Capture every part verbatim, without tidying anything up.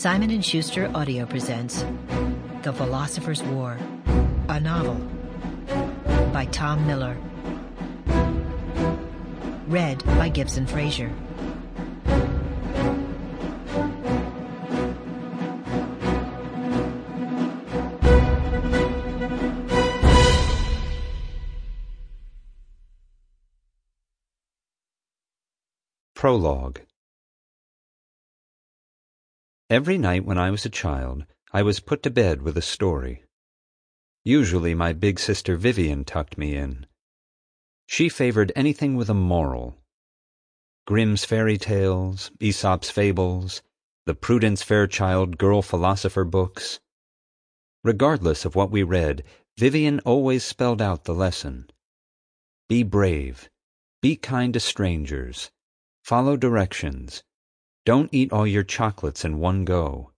Simon and Schuster Audio presents The Philosopher's War, a novel by Tom Miller. Read by Gibson Fraser. Prologue. Every night when I was a child, I was put to bed with a story. Usually my big sister Vivian tucked me in. She favored anything with a moral. Grimm's fairy tales, Aesop's fables, the Prudence Fairchild girl philosopher books. Regardless of what we read, Vivian always spelled out the lesson. Be brave. Be kind to strangers. Follow directions. Don't eat all your chocolates in one go.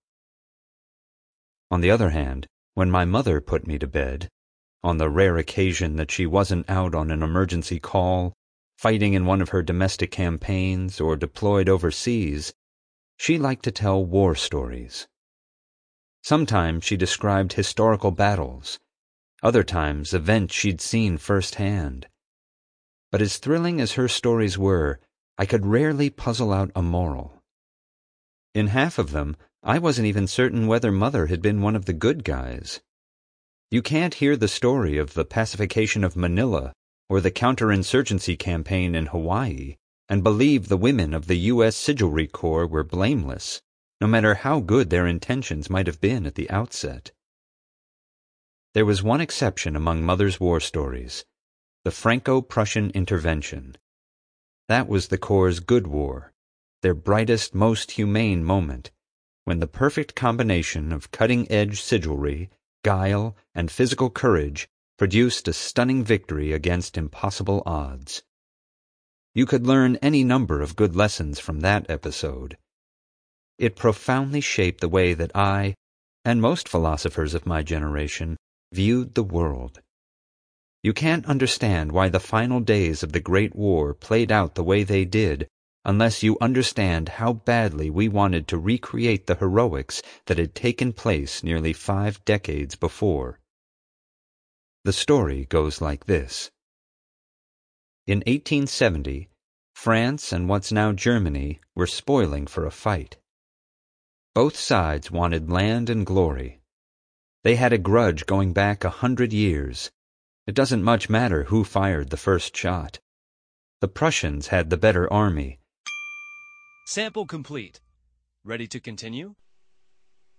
On the other hand, when my mother put me to bed, on the rare occasion that she wasn't out on an emergency call, fighting in one of her domestic campaigns, or deployed overseas, she liked to tell war stories. Sometimes she described historical battles, other times events she'd seen firsthand. But as thrilling as her stories were, I could rarely puzzle out a moral. In half of them, I wasn't even certain whether Mother had been one of the good guys. You can't hear the story of the pacification of Manila or the counterinsurgency campaign in Hawaii and believe the women of the U S Sigilry Corps were blameless, no matter how good their intentions might have been at the outset. There was one exception among Mother's war stories, the Franco-Prussian intervention. That was the Corps' good war, their brightest, most humane moment, when the perfect combination of cutting-edge sigilry, guile, and physical courage produced a stunning victory against impossible odds. You could learn any number of good lessons from that episode. It profoundly shaped the way that I, and most philosophers of my generation, viewed the world. You can't understand why the final days of the Great War played out the way they did unless you understand how badly we wanted to recreate the heroics that had taken place nearly five decades before. The story goes like this. In eighteen seventy, France and what's now Germany were spoiling for a fight. Both sides wanted land and glory. They had a grudge going back a hundred years. It doesn't much matter who fired the first shot. The Prussians had the better army. Sample complete. Ready to continue?